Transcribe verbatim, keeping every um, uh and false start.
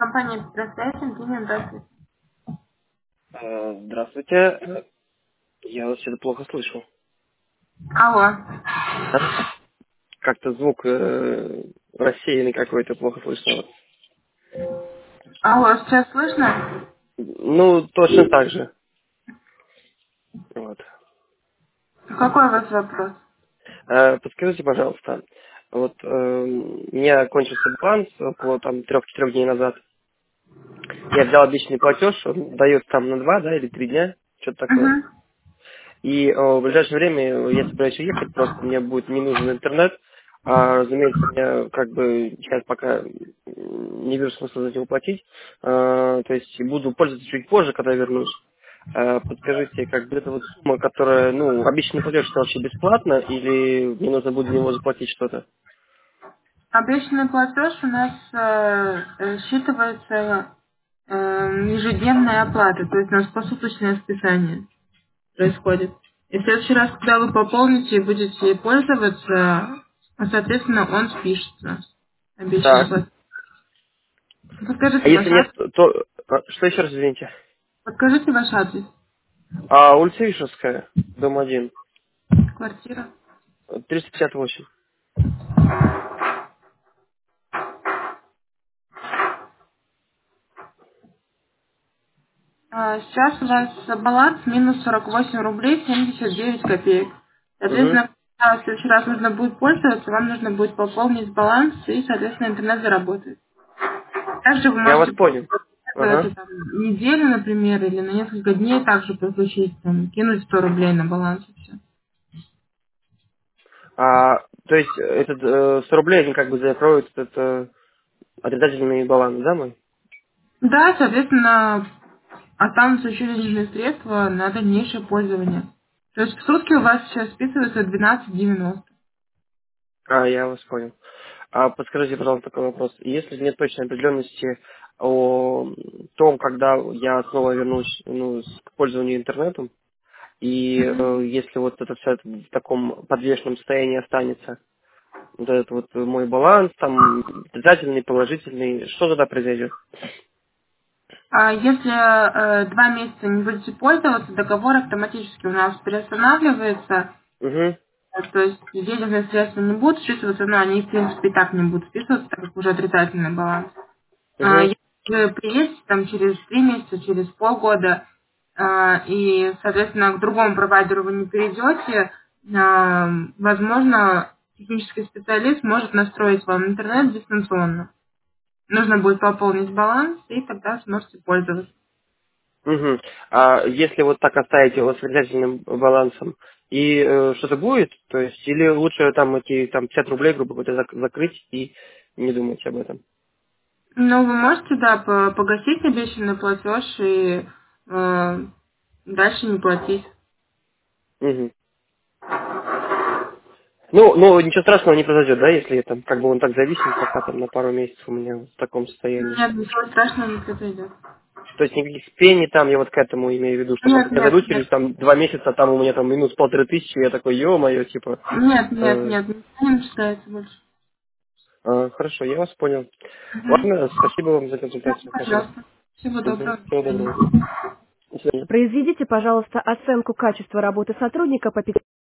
Компания PlayStation, Кирилл, здравствуйте. Э, Здравствуйте. Я вас что-то плохо слышу. Алло. Да? Как-то звук э, рассеянный какой-то, плохо слышно вас. Алло, сейчас слышно? Ну, точно так же. Вот. Какой у вас вопрос? Э, Подскажите, пожалуйста, вот э, у меня кончился баланс около там трех-четырех дней назад. Я взял обещанный платеж, он дает там на два, да, или три дня, что-то такое. Угу. И э, в ближайшее время я собираюсь уехать, просто мне будет не нужен интернет. А, разумеется, мне как бы сейчас пока м, не вижу смысла за него платить. А, то есть буду пользоваться чуть позже, когда вернусь. А, подскажите, как бы эта вот сумма, которая, ну, обещанный платеж, это вообще бесплатно, или мне нужно будет за него заплатить что-то? Обещанный платеж у нас э, э, считывается э, ежедневная оплата, то есть у нас посуточное списание происходит. И в следующий раз, когда вы пополните и будете пользоваться, а, соответственно, он спишется. Обещанный Так. платеж. А Подскажите ваш если нет, адрес. то... а, Что еще раз, извините? Подскажите ваш адрес. А, улица Вишевская, дом один, Квартира. триста пятьдесят восемь. А, Сейчас у вас баланс минус сорок восемь рублей семьдесят девять копеек. Угу. Соответственно, когда в следующий раз нужно будет пользоваться, вам нужно будет пополнить баланс и, соответственно, интернет заработает. Также вы Я вас можете понял. Ага. пользоваться там, неделю, например, или на несколько дней также подключить, там, кинуть сто рублей на баланс и все. А, то есть этот э, сто рублей они как бы закроют этот э, отрицательный баланс, да, мой? Да, соответственно, останутся еще денежные средства на дальнейшее пользование. То есть в сутки у вас сейчас списывается двенадцать девяносто. А, я вас понял. А подскажите, пожалуйста, такой вопрос. Если нет точной определенности о том, когда я снова вернусь ну, с- к пользованию интернетом, и э, если вот это все в таком подвешенном состоянии останется, вот этот вот мой баланс, там, отрицательный, положительный, что тогда произойдет? А если э, два месяца не будете пользоваться, договор автоматически у нас приостанавливается, Угу, э, то есть денежные средства не будут списываться, но они, в принципе, и так не будут списываться, так как уже отрицательный баланс. А угу, если вы приедете там через три месяца, через полгода, а, и, соответственно, к другому провайдеру вы не перейдете, а, возможно, технический специалист может настроить вам интернет дистанционно. Нужно будет пополнить баланс, и тогда сможете пользоваться. угу. А если вот так оставить его с отрицательным балансом, и э, что-то будет, то есть, или лучше там эти там пятьдесят рублей, грубо говоря, зак- закрыть и не думать об этом? Ну, вы можете, да, по- погасить обещанный платеж и э, дальше не платить. Мгм. Ну, ну, ничего страшного не произойдет, да, если там, как бы он так зависит пока там на пару месяцев у меня в таком состоянии. Нет, ничего страшного не произойдет. То есть никаких пений там, я вот к этому имею в виду, что может Нет, я зайду нет, нет. через там два месяца, там у меня там минус полторы тысячи, я такой, ё-моё, типа, Нет, нет, э, нет, ничего не начисляется больше. а, хорошо, я вас понял. Угу. Ладно, спасибо вам за Да, консультацию, ага. пожалуйста. Всего Мгм. доброго. До Всего свидания. доброго. До свидания. Произведите, пожалуйста, оценку качества работы сотрудника по